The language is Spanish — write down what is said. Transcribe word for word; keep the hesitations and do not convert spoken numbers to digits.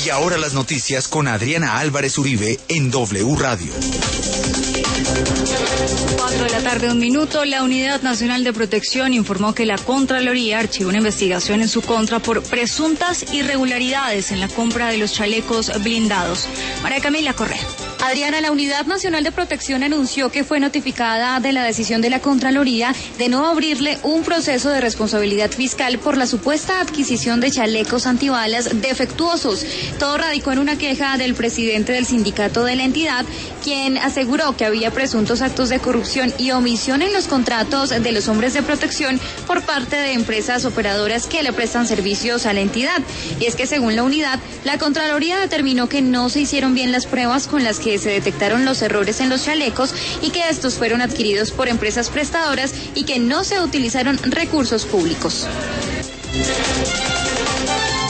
Y ahora las noticias con Adriana Álvarez Uribe en W Radio. cuatro de la tarde, un minuto. La Unidad Nacional de Protección informó que la Contraloría archivó una investigación en su contra por presuntas irregularidades en la compra de los chalecos blindados. María Camila Correa. Adriana, la Unidad Nacional de Protección anunció que fue notificada de la decisión de la Contraloría de no abrirle un proceso de responsabilidad fiscal por la supuesta adquisición de chalecos antibalas defectuosos. Todo radicó en una queja del presidente del sindicato de la entidad, quien aseguró que había presuntos actos de corrupción y omisión en los contratos de los hombres de protección por parte de empresas operadoras que le prestan servicios a la entidad. Y es que según la unidad, la Contraloría determinó que no se hicieron bien las pruebas con las que se detectaron los errores en los chalecos y que estos fueron adquiridos por empresas prestadoras y que no se utilizaron recursos públicos.